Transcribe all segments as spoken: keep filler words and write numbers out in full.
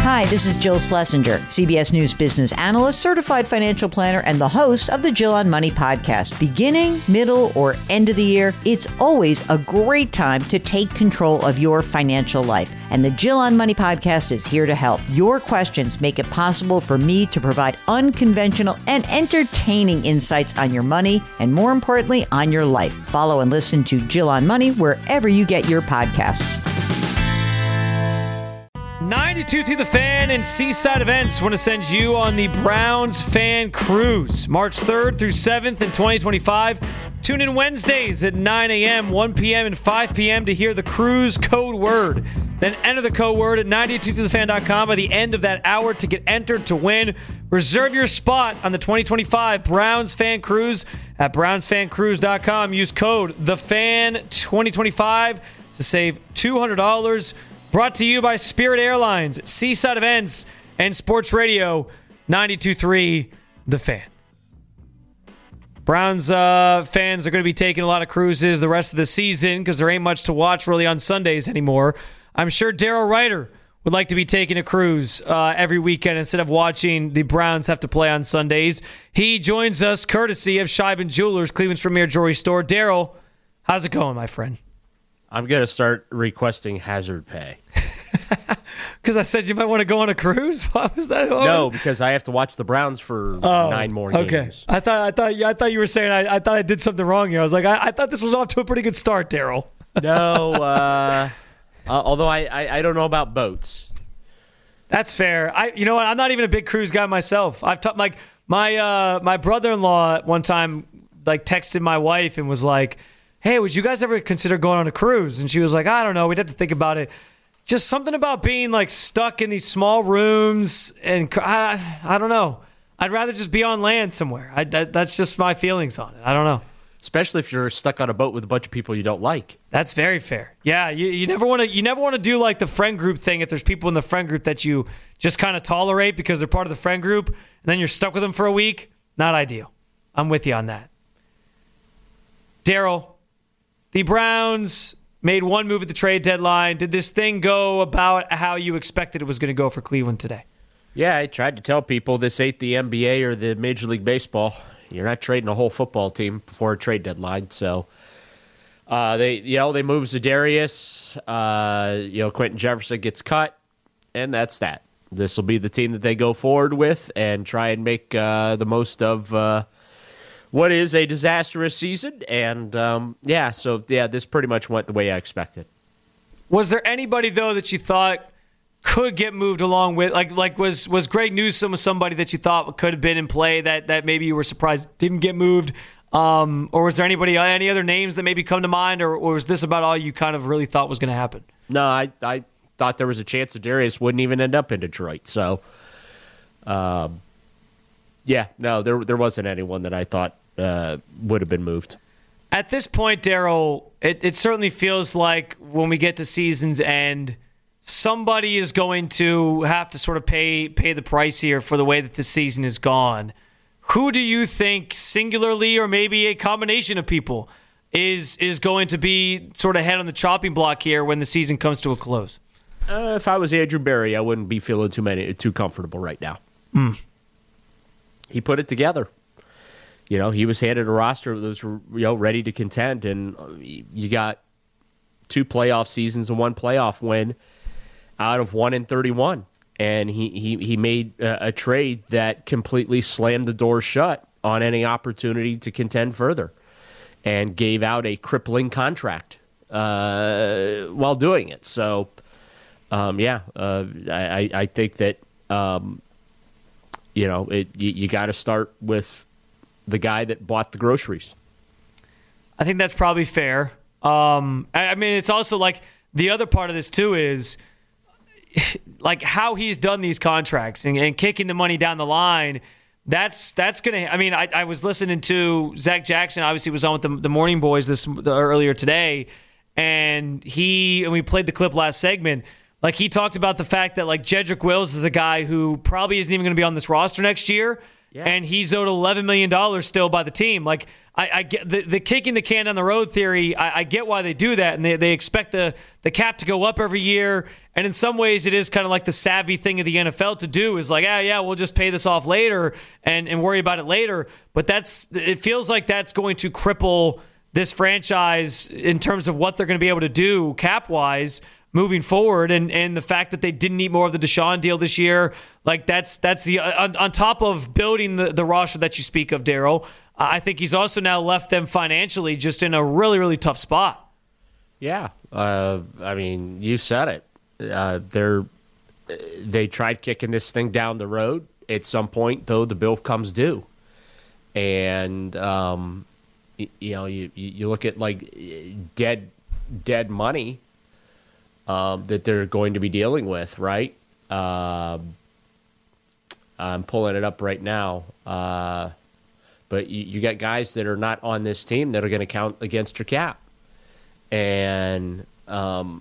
Hi, this is Jill Schlesinger, C B S News business analyst, certified financial planner, and the host of the Jill on Money podcast. Beginning, middle, or end of the year, it's always a great time to take control of your financial life. And the Jill on Money podcast is here to help. Your questions make it possible for me to provide unconventional and entertaining insights on your money, and more importantly, on your life. Follow and listen to Jill on Money wherever you get your podcasts. ninety-two through the Fan and Seaside Events want to send you on the Browns Fan Cruise, March third through seventh in twenty twenty-five. Tune in Wednesdays at nine a.m., one p.m., and five p.m. to hear the cruise code word. Then enter the code word at ninety-two through the fan dot com by the end of that hour to get entered to win. Reserve your spot on the twenty twenty-five Browns Fan Cruise at browns fan cruise dot com. Use code the fan twenty twenty-five to save two hundred dollars. Brought to you by Spirit Airlines, Seaside Events, and Sports Radio ninety-two point three The Fan. Browns uh, fans are going to be taking a lot of cruises the rest of the season because there ain't much to watch really on Sundays anymore. I'm sure Daryl Ryder would like to be taking a cruise uh, every weekend instead of watching the Browns have to play on Sundays. He joins us courtesy of Scheiben Jewelers, Cleveland's premier jewelry store. Daryl, how's it going, my friend? I'm going to start requesting hazard pay. Because I said you might want to go on a cruise? Why was that? No, because I have to watch the Browns for oh, nine more okay. games. I thought I thought I thought you were saying I, I thought I did something wrong here. I was like, I, I thought this was off to a pretty good start, Daryl. No, uh, uh, although I, I, I don't know about boats. That's fair. I you know what? I'm not even a big cruise guy myself. I've taught like my uh, my brother-in-law one time like texted my wife and was like, hey, would you guys ever consider going on a cruise? And she was like, I don't know. We'd have to think about it. Just something about being like stuck in these small rooms. And I, I don't know. I'd rather just be on land somewhere. I, that, that's just my feelings on it. I don't know. Especially if you're stuck on a boat with a bunch of people you don't like. That's very fair. Yeah, you, you never want to you never want to do like the friend group thing if there's people in the friend group that you just kind of tolerate because they're part of the friend group, and then you're stuck with them for a week. Not ideal. I'm with you on that. Daryl, the Browns made one move at the trade deadline. Did this thing go about how you expected it was going to go for Cleveland today? Yeah, I tried to tell people this ain't the N B A or the Major League Baseball. You're not trading a whole football team before a trade deadline. So uh, they, you know, they move Za'Darius. Uh, you know, Quentin Jefferson gets cut, and that's that. This will be the team that they go forward with and try and make uh, the most of Uh, what is a disastrous season, and um, yeah, so yeah, this pretty much went the way I expected. Was there anybody though that you thought could get moved along with? Like, like was was Greg Newsome somebody that you thought could have been in play that that maybe you were surprised didn't get moved, um, or was there anybody any other names that maybe come to mind, or, or was this about all you kind of really thought was going to happen? No, I I thought there was a chance that Darius wouldn't even end up in Detroit. So, um. Yeah, no, there there wasn't anyone that I thought uh, would have been moved. At this point, Daryl, it, it certainly feels like when we get to season's end, somebody is going to have to sort of pay pay the price here for the way that the season is gone. Who do you think, singularly or maybe a combination of people, is is going to be sort of head on the chopping block here when the season comes to a close? Uh, if I was Andrew Berry, I wouldn't be feeling too many too comfortable right now. Mm. He put it together. You know, he was handed a roster that was, you know, ready to contend, and you got two playoff seasons and one playoff win out of one in thirty-one. And he he he made a, a trade that completely slammed the door shut on any opportunity to contend further, and gave out a crippling contract uh, while doing it. So, um, yeah, uh, I I think that. Um, You know, it, you, you got to start with the guy that bought the groceries. I think that's probably fair. Um, I, I mean, it's also like the other part of this, too, is like how he's done these contracts and, and kicking the money down the line. That's that's going to – I mean, I, I was listening to Zach Jackson, obviously was on with the, the Morning Boys this the, earlier today, and he – and we played the clip last segment – like, he talked about the fact that, like, Jedrick Wills is a guy who probably isn't even going to be on this roster next year, yeah. and he's owed eleven million dollars still by the team. Like, I, I get the, the kicking the can down the road theory, I, I get why they do that, and they, they expect the, the cap to go up every year, And in some ways, it is kind of like the savvy thing of the N F L to do is like, ah, yeah, we'll just pay this off later and, and worry about it later. But that's it feels like that's going to cripple this franchise in terms of what they're going to be able to do cap-wise moving forward. And, and the fact that they didn't eat more of the Deshaun deal this year, like that's that's the on, on top of building the, the roster that you speak of, Daryl, I think he's also now left them financially just in a really, really tough spot. Yeah. Uh, I mean, you said it. Uh, they're they tried kicking this thing down the road. At some point, though, the bill comes due. And, um, you, you know, you, you look at, like, dead dead money um, that they're going to be dealing with, right? Uh, I'm pulling it up right now. Uh, but you, you got guys that are not on this team that are going to count against your cap. And um,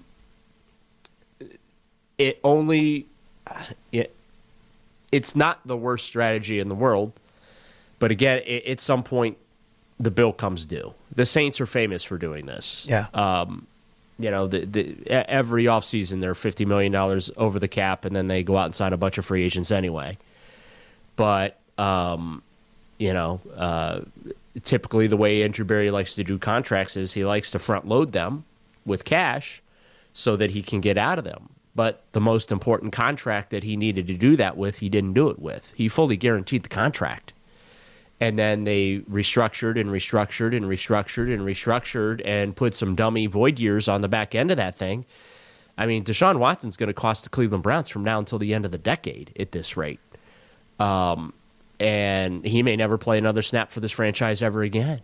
it only it, it's not the worst strategy in the world. But again, it, at some point, the bill comes due. The Saints are famous for doing this. Yeah. Um, you know, the, the, every offseason they're fifty million dollars over the cap, and then they go out and sign a bunch of free agents anyway. But, um, you know, uh, typically the way Andrew Berry likes to do contracts is he likes to front load them with cash so that he can get out of them. But the most important contract that he needed to do that with, he didn't do it with. He fully guaranteed the contract. And then they restructured and restructured and restructured and restructured and put some dummy void years on the back end of that thing. I mean, Deshaun Watson's going to cost the Cleveland Browns from now until the end of the decade at this rate. Um, and he may never play another snap for this franchise ever again.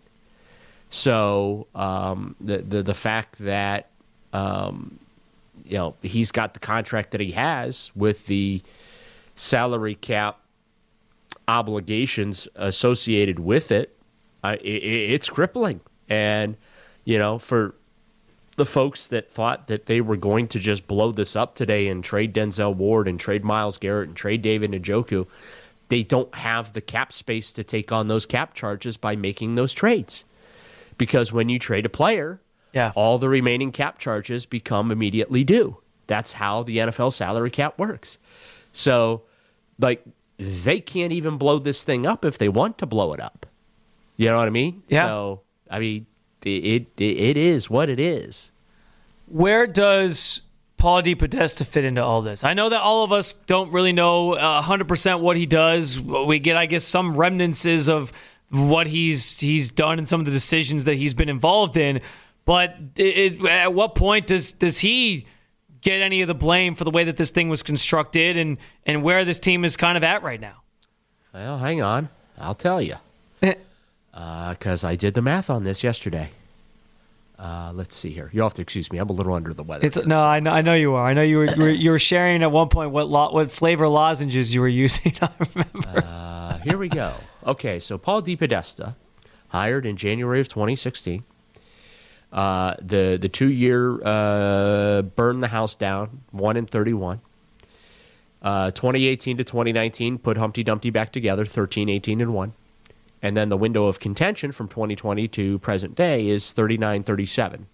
So um, the, the the fact that um, you know he's got the contract that he has with the salary cap obligations associated with it, uh, it, it's crippling. And you know, for the folks that thought that they were going to just blow this up today and trade Denzel Ward and trade Myles Garrett and trade David Njoku, they don't have the cap space to take on those cap charges by making those trades. Because when you trade a player, yeah. all the remaining cap charges become immediately due. That's how the N F L salary cap works. So, like, they can't even blow this thing up if they want to blow it up. You know what I mean? Yeah. So, I mean, it it, it is what it is. Where does Paul DePodesta fit into all this? I know that all of us don't really know uh, one hundred percent what he does. We get, I guess, some remnants of what he's he's done and some of the decisions that he's been involved in. But it, it, at what point does does he get any of the blame for the way that this thing was constructed and, and where this team is kind of at right now? Well, hang on. I'll tell you. Because uh, I did the math on this yesterday. Uh, let's see here. You'll have to excuse me. I'm a little under the weather. It's, no, I know, I know you are. I know you were you were, you were sharing at one point what lo, what flavor lozenges you were using. I remember. Uh, here we go. Okay, so Paul DePodesta, hired in January of twenty sixteen. Uh, the the two year uh, burn the house down, one and thirty-one. Uh, twenty eighteen to twenty nineteen put Humpty Dumpty back together, thirteen, eighteen, and one. And then the window of contention from twenty twenty to present day is thirty-nine, thirty-seven,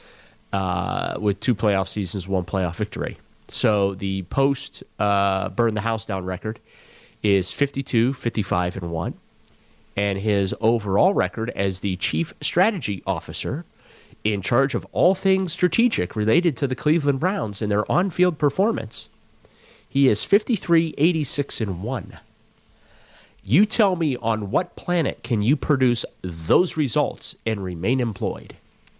uh, with two playoff seasons, one playoff victory. So the post uh, burn the house down record is fifty-two, fifty-five, and one. And his overall record as the chief strategy officer in charge of all things strategic related to the Cleveland Browns and their on-field performance, he is fifty-three, eighty-six, and one. You tell me, on what planet can you produce those results and remain employed?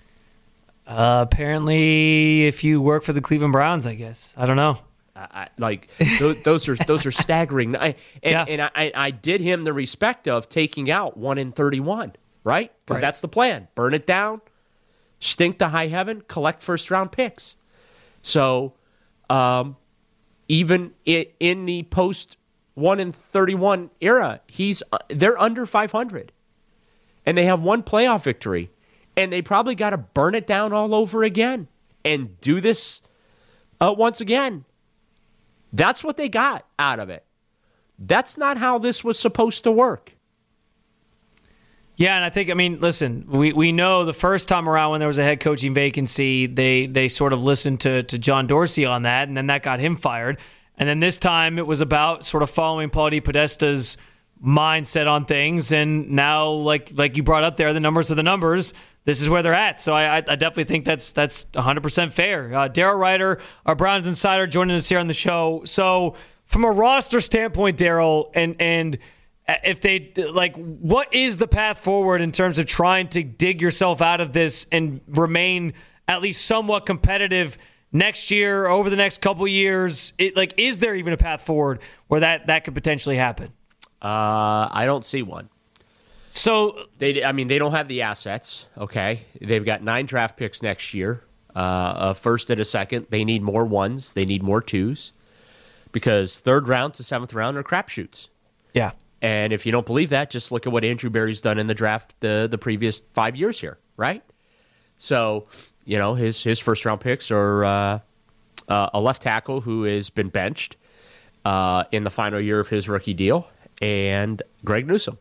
Uh, apparently, if you work for the Cleveland Browns, I guess. I don't know. I, I, like those, those are those are staggering. I, and Yeah. and I, I did him the respect of taking out one in thirty-one, right? Because Right. that's the plan. Burn it down, stink to high heaven, collect first round picks. So, um, even in, in the post one in thirty-one era, he's uh, they're under five hundred, and they have one playoff victory, and they probably got to burn it down all over again and do this uh, once again. That's what they got out of it. That's not how this was supposed to work. Yeah, and I think, I mean, listen, we, we know the first time around when there was a head coaching vacancy, they they sort of listened to, to John Dorsey on that, and then that got him fired. And then this time it was about sort of following Paul DePodesta's mindset on things, and now, like like you brought up there, the numbers are the numbers. This is where they're at. So I, I definitely think that's that's one hundred percent fair. Uh, Daryl Ryder, our Browns insider, joining us here on the show. So from a roster standpoint, Daryl, and and if they, like, what is the path forward in terms of trying to dig yourself out of this and remain at least somewhat competitive next year, over the next couple of years? It, like, is there even a path forward where that, that could potentially happen? Uh, I don't see one. So they, I mean, they don't have the assets. Okay, they've got nine draft picks next year, uh, a first and a second. They need more ones. They need more twos, because third round to seventh round are crapshoots. Yeah. And if you don't believe that, just look at what Andrew Berry's done in the draft the, the previous five years here, right? So, you know, his his first round picks are uh, uh, a left tackle who has been benched uh, in the final year of his rookie deal, and Greg Newsome.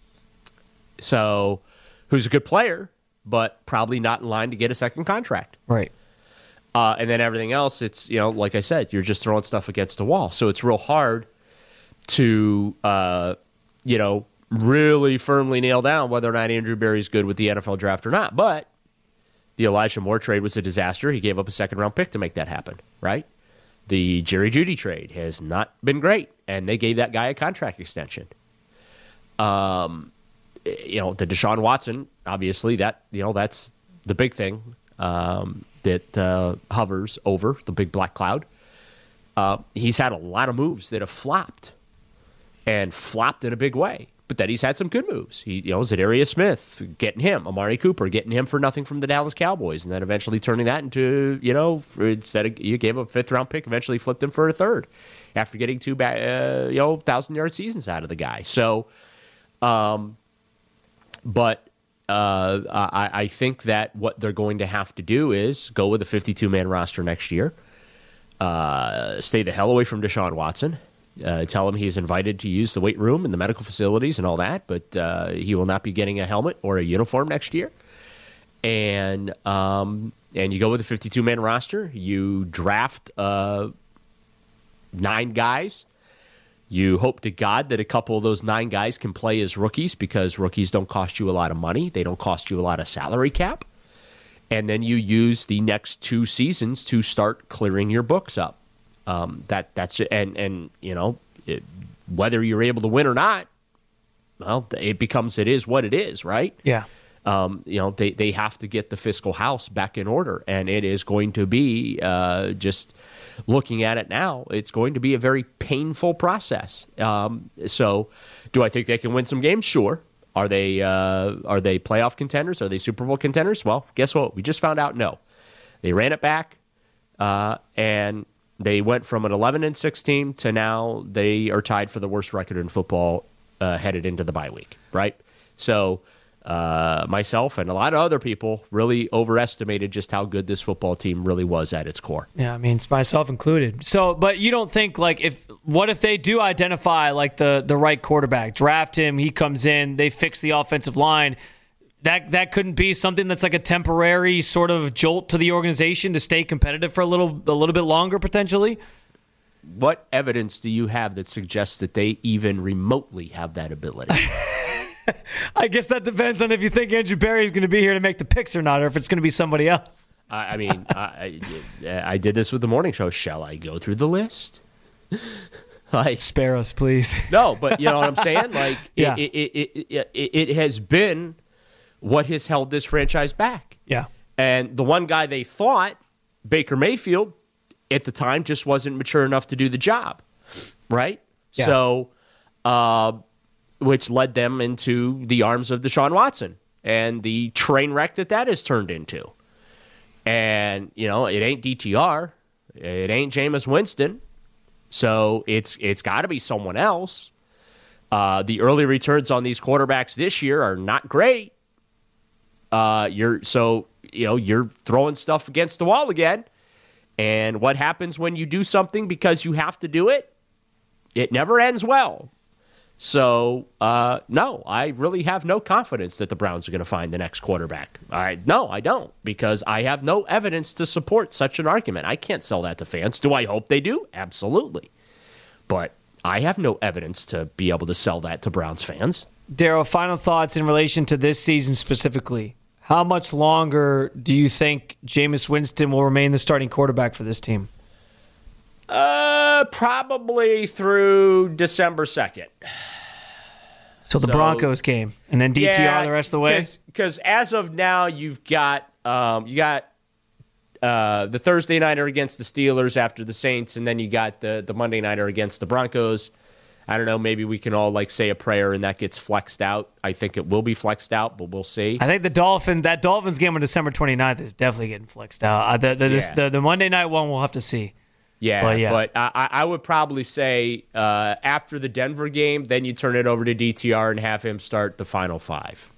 So, who's a good player, but probably not in line to get a second contract. Right. Uh, and then everything else, it's, you know, like I said, you're just throwing stuff against the wall. So it's real hard to, uh, you know, really firmly nail down whether or not Andrew Berry's good with the N F L draft or not. But the Elijah Moore trade was a disaster. He gave up a second-round pick to make that happen, right? The Jerry Jeudy trade has not been great, and they gave that guy a contract extension. Um, you know, the Deshaun Watson, obviously, that, you know, that's the big thing um, that uh, hovers over the big black cloud. Uh, he's had a lot of moves that have flopped, and flopped in a big way. But then he's had some good moves. He, you know, Zadarius Smith, getting him, Amari Cooper, getting him for nothing from the Dallas Cowboys, and then eventually turning that into, you know, for, instead of, you gave him a fifth round pick, eventually flipped him for a third after getting two, uh, you know, thousand yard seasons out of the guy. So, um, but uh, I, I think that what they're going to have to do is go with a fifty-two man roster next year. Uh, stay the hell away from Deshaun Watson. Uh, tell him he's invited to use the weight room and the medical facilities and all that, but uh, he will not be getting a helmet or a uniform next year. And um, and you go with a fifty-two man roster. You draft uh, nine guys. You hope to God that a couple of those nine guys can play as rookies, because rookies don't cost you a lot of money. They don't cost you a lot of salary cap. And then you use the next two seasons to start clearing your books up. Um, that that's and and you know it, whether you're able to win or not, well, it becomes it is what it is, right? Yeah. Um, you know they they have to get the fiscal house back in order, and it is going to be uh, just looking at it now. It's going to be a very painful process. Um, so, do I think they can win some games? Sure. Are they uh, are they playoff contenders? Are they Super Bowl contenders? Well, guess what? We just found out. No, they ran it back, uh, and they went from an eleven and six team to now they are tied for the worst record in football uh, headed into the bye week, right? So uh, myself and a lot of other people really overestimated just how good this football team really was at its core. Yeah, I mean, it's myself included. So, but you don't think, like, if what if they do identify, like, the, the right quarterback, draft him, he comes in, they fix the offensive line, That that couldn't be something that's like a temporary sort of jolt to the organization to stay competitive for a little a little bit longer, potentially? What evidence do you have that suggests that they even remotely have that ability? I guess that depends on if you think Andrew Berry is going to be here to make the picks or not, or if it's going to be somebody else. I, I mean, I, I did this with the morning show. Shall I go through the list? Like, spare us, please. No, but you know what I'm saying? Like, yeah. it, it, it, it, it, it has been what has held this franchise back. Yeah. And the one guy they thought, Baker Mayfield, at the time just wasn't mature enough to do the job, right? Yeah. So, uh, which led them into the arms of Deshaun Watson and the train wreck that that has turned into. And, you know, it ain't D T R. It ain't Jameis Winston. So it's it's got to be someone else. Uh, the early returns on these quarterbacks this year are not great. Uh, you're so you know you're throwing stuff against the wall again, and what happens when you do something because you have to do it? It never ends well. So, uh, no, I really have no confidence that the Browns are going to find the next quarterback. I, no, I don't, because I have no evidence to support such an argument. I can't sell that to fans. Do I hope they do? Absolutely. But I have no evidence to be able to sell that to Browns fans. Daryl, final thoughts in relation to this season specifically. How much longer do you think Jameis Winston will remain the starting quarterback for this team? Uh, probably through December second. So the so, Broncos game, and then D T R yeah, the rest of the way? Because as of now, you've got um, you got uh, the Thursday nighter against the Steelers after the Saints, and then you got the, the Monday nighter against the Broncos. I don't know, maybe we can all like say a prayer and that gets flexed out. I think it will be flexed out, but we'll see. I think the Dolphin that Dolphins game on December twenty-ninth is definitely getting flexed out. Uh, the, the, yeah. the, the Monday night one we'll have to see. Yeah, but, yeah. but I, I would probably say uh, after the Denver game, then you turn it over to D T R and have him start the final five.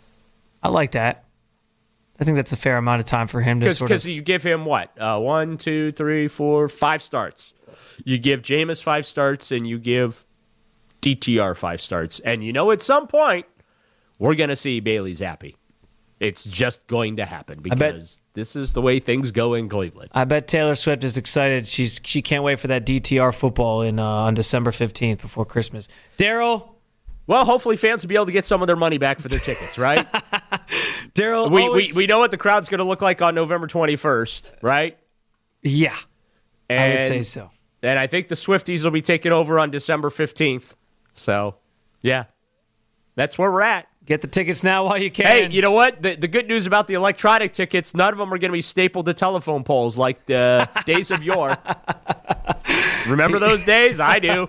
I like that. I think that's a fair amount of time for him to Cause, sort of... Because you give him, what, uh, one, two, three, four, five starts. You give Jameis five starts, and you give D T R five starts. And you know at some point, we're going to see Bailey Zappi. It's just going to happen because this is the way things go in Cleveland. I bet Taylor Swift is excited. She's She can't wait for that D T R football in uh, on December fifteenth before Christmas. Daryl? Well, hopefully fans will be able to get some of their money back for their tickets, right? Daryl, we, always... we we know what the crowd's going to look like on November twenty-first, right? Yeah, and, I would say so. And I think the Swifties will be taking over on December fifteenth. So, yeah, that's where we're at. Get the tickets now while you can. Hey, you know what? The, the good news about the electronic tickets, none of them are going to be stapled to telephone poles like the days of yore. Remember those days? I do.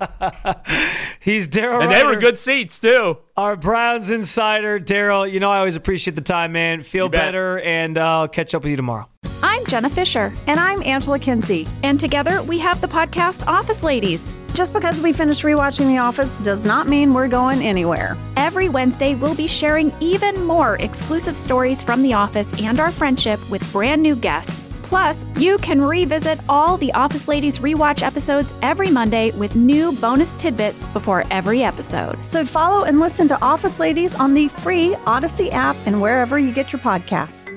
He's Daryl And Ryder, they were good seats, too. Our Browns insider. Daryl, you know I always appreciate the time, man. Feel better, and uh, I'll catch up with you tomorrow. I'm Jenna Fisher. And I'm Angela Kinsey. And together we have the podcast Office Ladies. Just because we finished rewatching The Office does not mean we're going anywhere. Every Wednesday, we'll be sharing even more exclusive stories from The Office and our friendship with brand new guests. Plus, you can revisit all the Office Ladies rewatch episodes every Monday with new bonus tidbits before every episode. So follow and listen to Office Ladies on the free Odyssey app and wherever you get your podcasts.